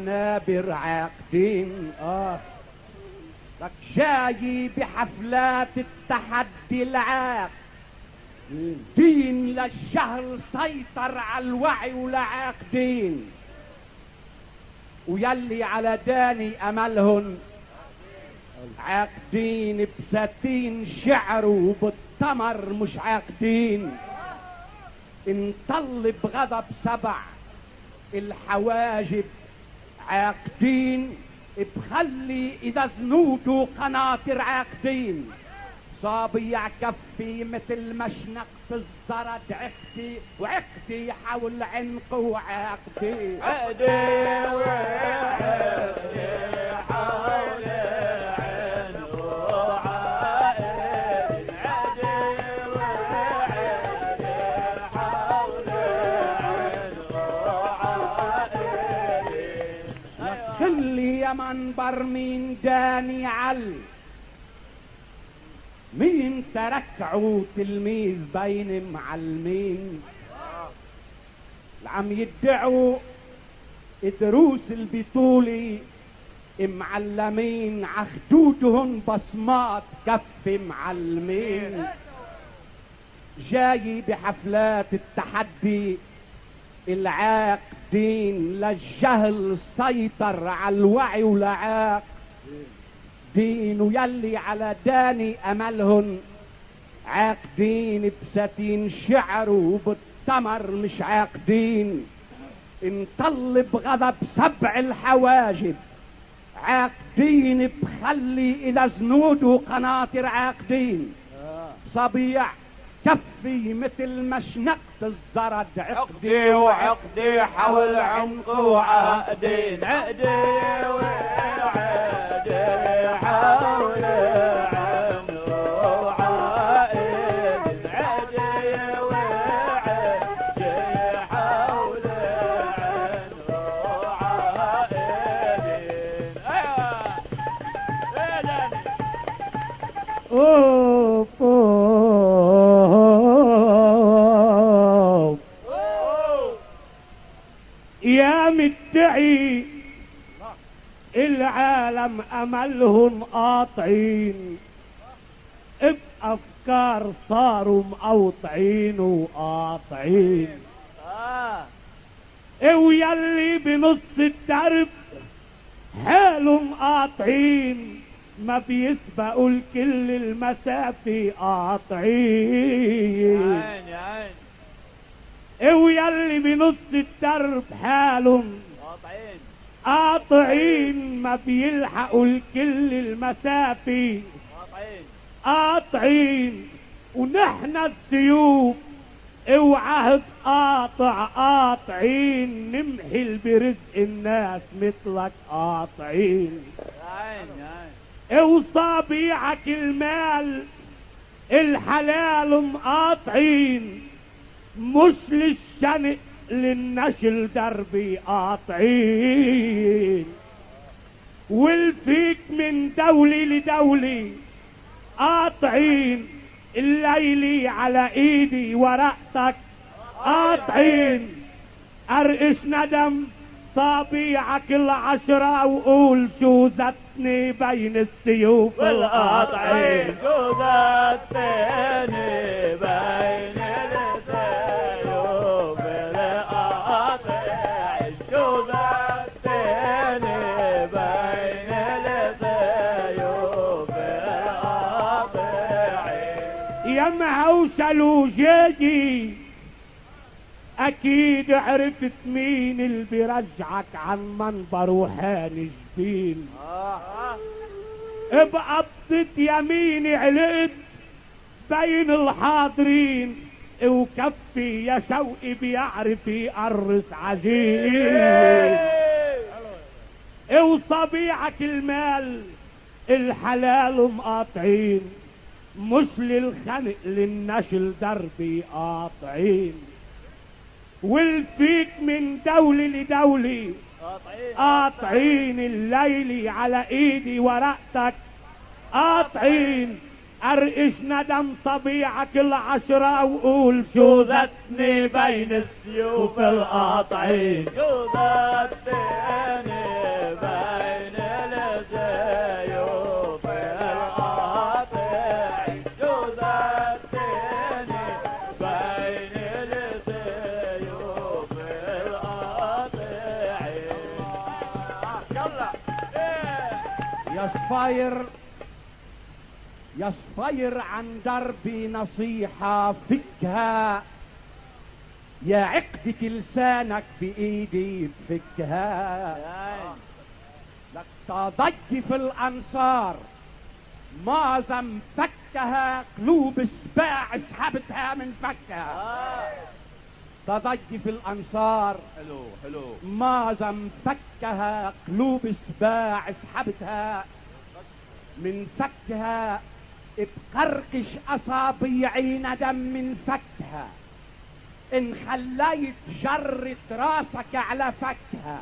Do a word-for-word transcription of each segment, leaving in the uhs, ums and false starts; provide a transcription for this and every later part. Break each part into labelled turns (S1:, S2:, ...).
S1: نابر عاقدين اه لك جاي بحفلات التحدي العاق دين للجهل سيطر على الوعي ولعاقدين ويلي على داني املهن عاقدين بساتين شعر وبالتمر مش عاقدين انطل بغضب سبع الحواجب عاقدين بخلي اذا زنوده قناطر عاقدين صابيع كفي مثل مشنقة الزرد عقدي وعقدي حول عنق وعاقدي
S2: عقدي وعقدي حول عنق وعاقدي عقدي وعقدي حول عنق وعاقدي
S1: خلي يا منبر مين داني عل مين تركعوا تلميذ بين معلمين العم يدعوا دروس البطولة معلمين عخدودهن بصمات كف معلمين جاي بحفلات التحدي العاقدين للجهل سيطر على الوعي ولعاق دين ويلي على داني املهن عاقدين بساتين شعر وبالتمر مش عاقدين انطل بغضب سبع الحواجب عاقدين بخلي اذا زنوده قناطر عاقدين صبيع كفي مثل مشنقة الزرد
S2: عقدي وعقدي حول عنق وعقدين عقدي وعقدي حول عنق وعقدين عقدي وعقدي حول عنق وعقدين ايوه
S1: اوف يا مدعي العالم املهم قاطعين بافكار صاروا مقاطعين وقاطعين
S2: اه
S1: ويلي بنص الدرب حالهم قاطعين ما بيسبقوا الكل المسافة قاطعين
S2: عيني عيني
S1: ويلي بنص الدرب حالهم
S2: قاطعين
S1: قاطعين ما بيلحقوا الكل المسافة
S2: قاطعين
S1: قاطعين ونحن السيوف وعهد قاطع قاطعين نمحل برزق الناس مثلك قاطعين
S2: عيني عيني
S1: وصابيعك المال الحلال مقاطعين مش للشنق للنشل دربي قاطعين والفيك من دولة لدولة قاطعين الليلي على ايدي ورقتك قاطعين ارقش ندم صابيعك العشرة وقول شو زتني بين السيوف القاطعين
S2: شو زتني بين السيوف القاطعين شو زتني بين السيوف القاطعين
S1: يا مهوشل وجاجي اكيد عرفت مين اللي بيرجعك عن منبر وحان جبين بقبضة يميني علقت بين الحاضرين وكفي يا شوقي بيعرف يقرص عجين وصبيعك المال الحلال مقاطعين مش للخنق للنشل دربي قاطعين والفيك من دولة لدولة قاطعين الليلي على ايدي ورقتك قاطعين ارقش ندم صبيعك العشرة وقول شو ذتني بين السيوف القاطعين
S2: شو ذتني
S1: يا صفاير يا صفاير عن دربي نصيحة فكها، يا عقدة لسانك بإيدي بفكها. لك تضيف الأنصار معظم فكها، قلوب سباع سحبتها من فكها. تضيف الأنصار
S2: حلو حلو
S1: معظم فكها، قلوب سباع سحبتها من فكها. بقرقش أصابيعي ندم من فكها، إن خليت جرة راسك على فكها.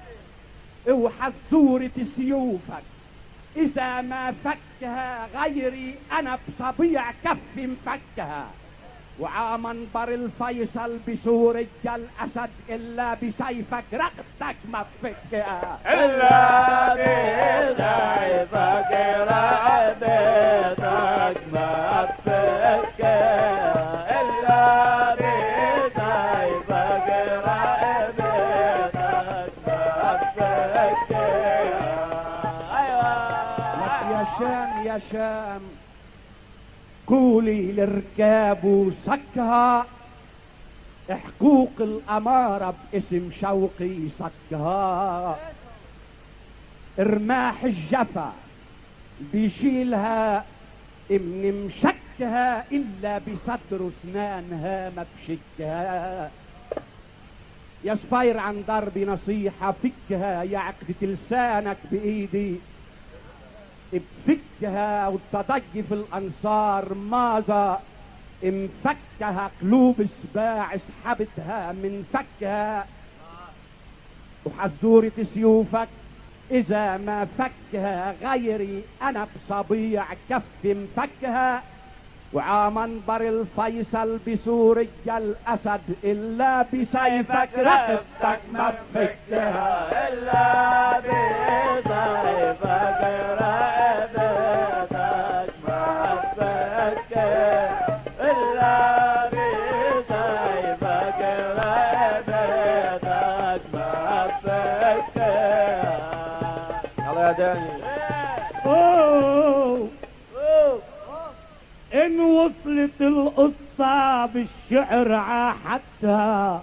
S1: وحزورة سيوفك إذا ما فكها، غيري أنا بصبيع كفي مفكها. وعامنبر الفيصل بسور الأسد إلا بسيفك رقبتك ما تفكها.
S2: إلا بسيفك رقبتك ما تفكها. إلا بسيفك رقبتك ما تفكها. أيوة
S1: يا شام يا شام قولي للركاب وسكها، حقوق الأمارة باسم شوقي صكها. رماح الجفا بيشيلها من مشكها، إلا بصدر اسنانها ما بشكها. يا صفاير عن دربي نصيحة فكها، يا عقدة لسانك بإيدي بفكها. وتضيف الأنصار ماذا مفكها، قلوب سباع سحبتها من فكها. وحزورة سيوفك إذا ما فكها، غيري أنا بصبيع كف مفكها. وعامنبر الفيصل بسور الأسد إلا بسيفك رقبتك ما بفكها.
S2: إلا بسيفك رقبتك ما تفكها. إلا بسيفك رقبتك ما تفكها. يلا يا داني.
S1: أوه. إن وصلت القصة بالشعر عاحتها،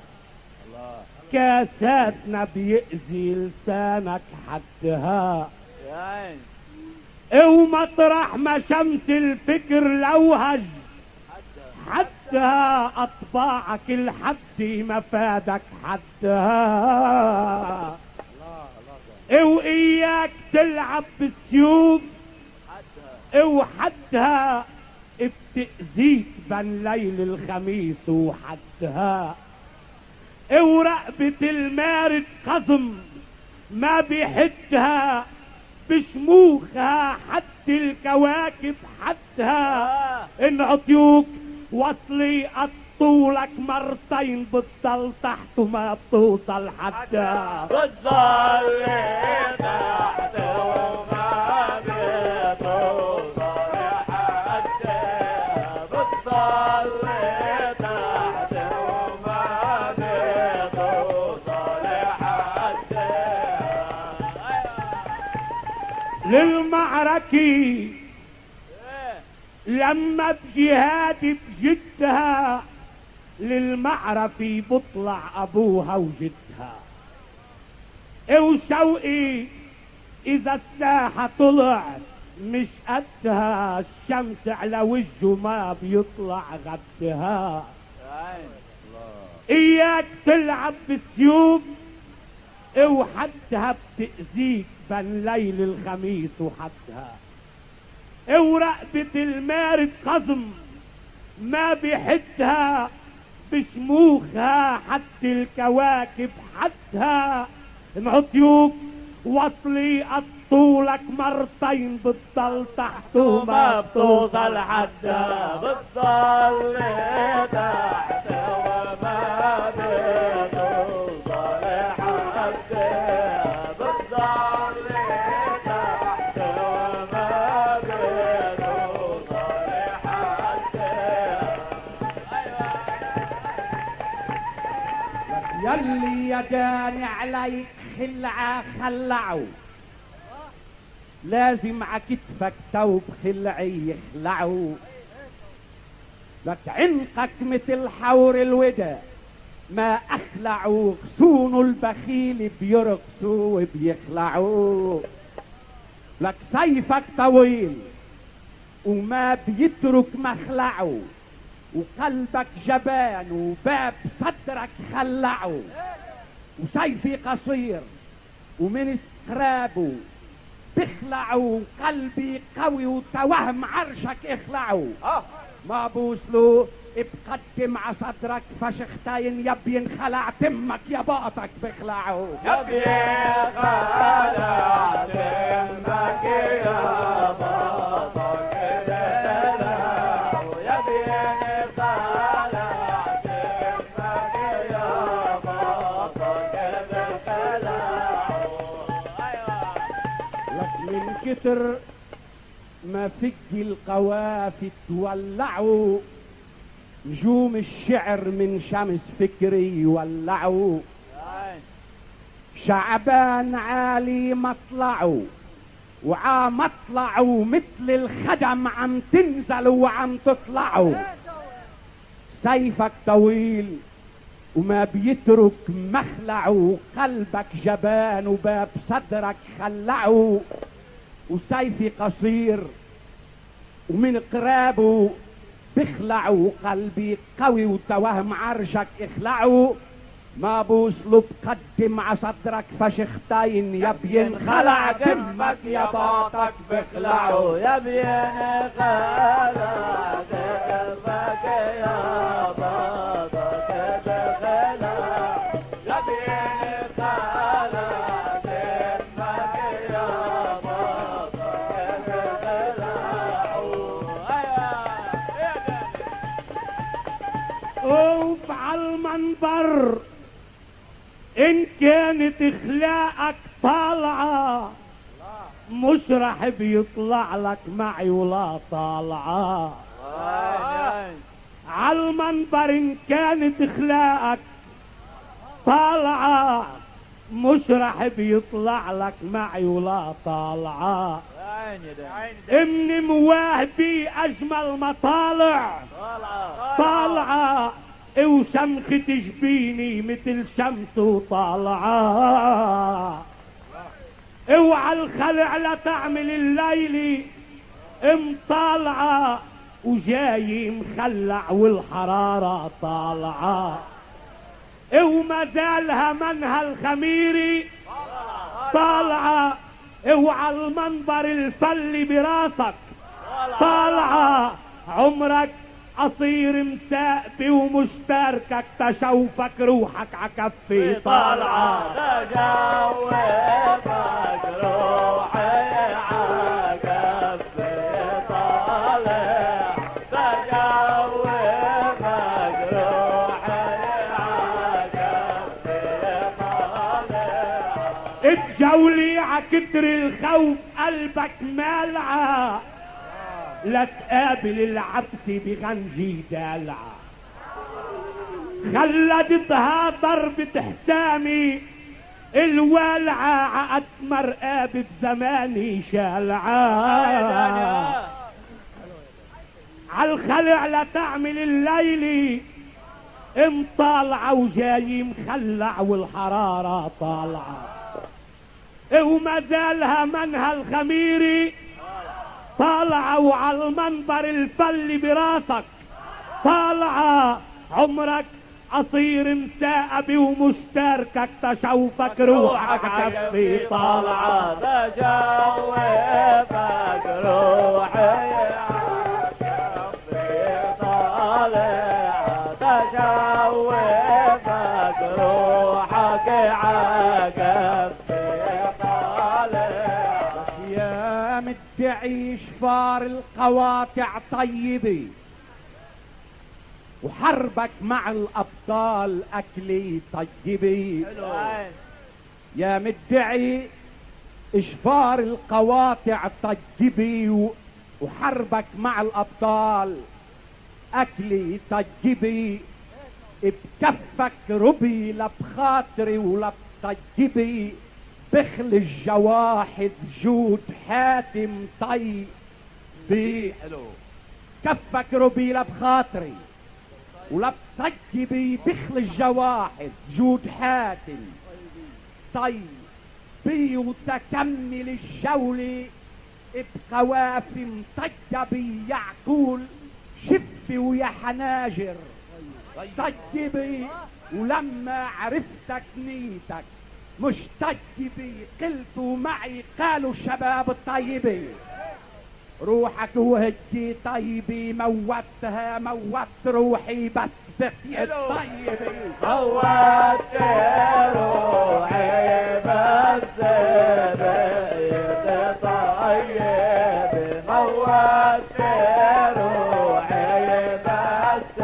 S1: كاساتنا بيأذي لسانك حدها.
S2: يا عين
S1: ومطرح ما شمس الفكر لوهج حدها، أطباعك الحد مفادك حدها. وإياك تلعب بالسيوف وحدها، بتأذيك بن ليل الخميس وحدها. ورقبة المارد قزم ما بيحدها، بشموخها حد الكواكب حدها. ان عطيوك وصلي قطولك مرتين بتضل تحت وما بتوصل حدها.
S2: بتضل تحت وما بتوصل حدها. بتضل تحت وما بتوصل حدها.
S1: للمعركة لما بجهاد بجدها، للمعرفة بطلع ابوها وجدها. وشوقي اذا الساحة طلع مش قدها، الشمس على وجهه ما بيطلع غدها. اياك تلعب بالسيوف وحدها بتأذيك بن ليل الخميس وحدها. ورقبة المارد قزم ما بيحدها، بشموخها حد الكواكب حدها. معطيوك وصلي قطولك مرتين بتضل تحت وما بتوصل حدها.
S2: بتضل تحت وما بتوصل حدها. بتضل تحت وما بتوصل حدها.
S1: يلي يا داني عليك خلعة خلعوا، لازم عكتفك توب خلعي يخلعوا لك عنقك مثل حور الودى ما اخلعوا غصون البخيل بيرقصوا وبيخلعوا لك سيفك طويل وما بيترك مخلعه وقلبك جبان وباب صدرك خلعه وسيفي قصير ومن استقرابه بخلعه قلبي قوي وتوهم عرشك اخلعه ما بوصلوا بقدم ع صدرك فشختاين يبين خلع تمك يا باطك بخلعه
S2: يبين خلع تمك يا باطك بخلعه يبين خلع تمك يا باطك بخلعه
S1: لك من كتر ما فج القوافي تولعوا نجوم الشعر من شمس فكري يولعوا شعبان عالي مطلعوا وعم اطلعوا مثل الخدم عم تنزلوا وعم تطلعوا سيفك طويل وما بيترك مخلعوا قلبك جبان وباب صدرك خلعوا وسيفي قصير ومن قرابه بخلعوا قلبي قوي وتوهم عرشك اخلعوا ما بوصلوا بقدم ع صدرك فشختاين يبين خلع دمك يا باطك بخلعوا
S2: يبين خلع دمك يا باطك بخلعوا يبين خلع دمك يا باطك بخلعوا
S1: اوف على المنبر ان كانت اخلاقك طالعه مش راح بيطلع لك معي ولا طالعه على المنبر ان كانت اخلاقك طالعه مش راح بيطلع لك معي ولا طالعه من مواهبي اجمل مطالع طالعه وشمخة جبيني مثل شمس وطالعه اوعى الخلع لا تعمل الليلي مطالعه وجاي مخلع والحراره طالعه وما زالها منها الخميري طالعه اوعى المنبر الفل براسك طالعه عمرك قصير مساقبي ومشتركك تشوفك روحك عكفي طالعه
S2: تجوفك روحي عكفي طالع تجوفك روحي عكفي طالع
S1: اتجولي عكتر الخوف قلبك مالعه لا تقابل العبس بغنجي دالعه خلدتها ضربة حسامي الوالعة عقد مرقاب بزماني شالعة عالخلع لا تعمل الليلي مطالعة وجاي مخلع والحرارة طالعة وما زالها منها الخميري طالعة وعلى المنبر الفل براسك طالعة عمرك قصير مساقبي ومشتركك تشوفك روحك كفي طالعة
S2: تجوفك روحي كفي طالعة تجوفك روحك عكفي طالعة
S1: يا مدعي شفار القواطع طيبي وحربك مع الابطال اكلي طيبي يا مدعي اشفار القواطع طيبي وحربك مع الابطال اكلي طيبي بكفك ربي لا بخاطري ولا بطيبي بخل الجواحد جود حاتم طي بي كفك ربيلة بخاطري ولا بطيبي بخل الجواحد جود حاتم طي بي وتكمل الجولة بقوافي مطيبي يعقول شفي ويا حناجر طيبي ولما عرفتك نيتك مش طيبي قلتوا معي قالوا الشباب الطيبي روحك وهجي طيبي موتها موت روحي بس بقي الطيبي
S2: موت روحي بس بقيت طيبي موت روحي بس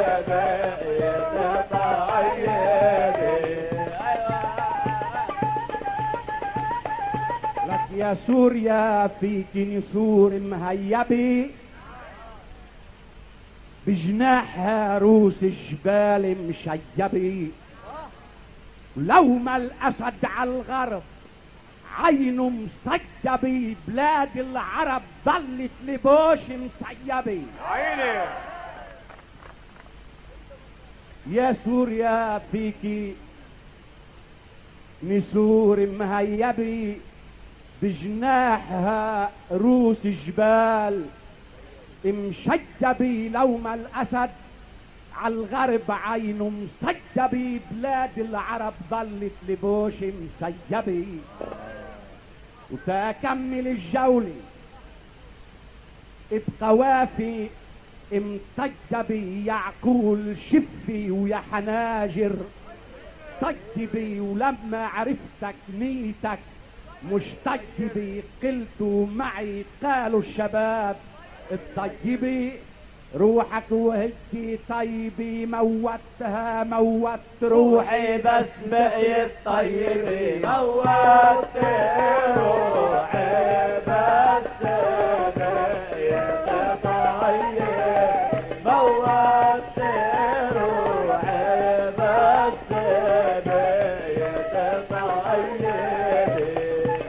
S2: بقيت طيبي
S1: لك يا سوريا فيك نسور مهيبي بجناحها روس جبال مشيبي ولوما الاسد على الغرب عينه مسيبي بلاد العرب ظلت لبوش مسيبي
S2: عيني
S1: يا سوريا فيكي نسور مهيبي بجناحها روس جبال مشجبي لوما الاسد على الغرب عينه مسيبي بلاد العرب ظلت لبوش مسيبي وتكمل الجولة بقوافي مطيبي يعقول شفي ويا حناجر طيبي ولما عرفتك نيتك مش طيبي قلتوا معي قالوا الشباب الطيبي روحك وهجي طيبي موتها موت روحي
S2: بس بقيت طيبي موت روحي بس بقيت طيبي موت روحي بس بقيت طيبي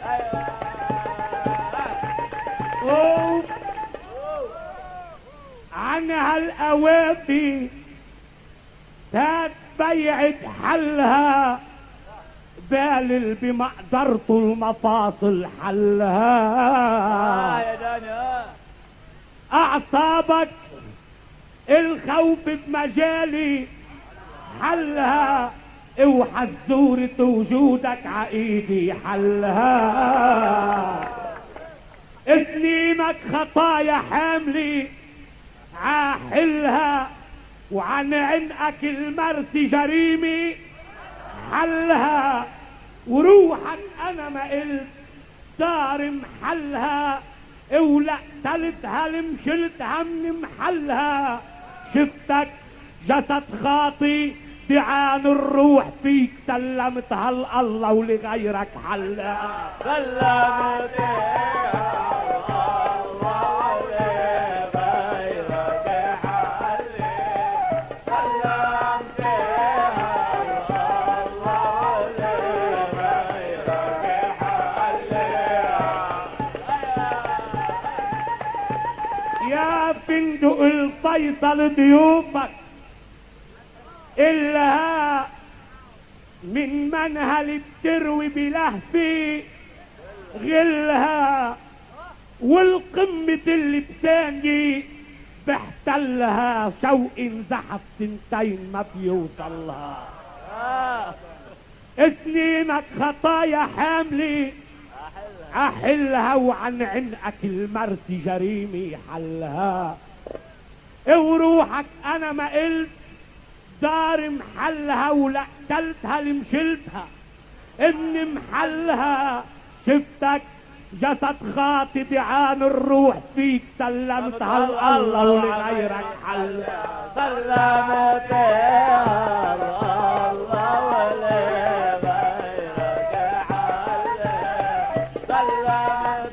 S1: عن هالقوافي تات بيعت حلها بالل بمقدرته المفاصل حلها
S2: يا دنيا
S1: اعصابك الخوف بمجالي حلها اوحى زورة وجودك عايدي حلها سنينك خطايا حاملي عاحلها وعن عنقك المرسي جريمي حلها وروحك انا ما قلت دار محلها ولا قتلتها لمشلتها من محلها شفتك جسد خاطي دعان الروح فيك سلمتها لله ولغيرك حلها
S2: سلمتها
S1: فندق الفيصل ضيوفك إلا من منهل التروي بلهفي غلها والقمة اللي بسانجي بحتلها شوق زحف سنتين ما بيوصلها سنينك خطايا حاملي احلها وعن عنقك المرسي جريمي حلها وروحك انا ما قلت دار محلها ولا قتلتها لمشلتها ان محلها شفتك جسد خاطي دعان الروح فيك سلمتها لله ولغيرك حلها
S2: سلمتها الله ولغيرك حلها سلمتها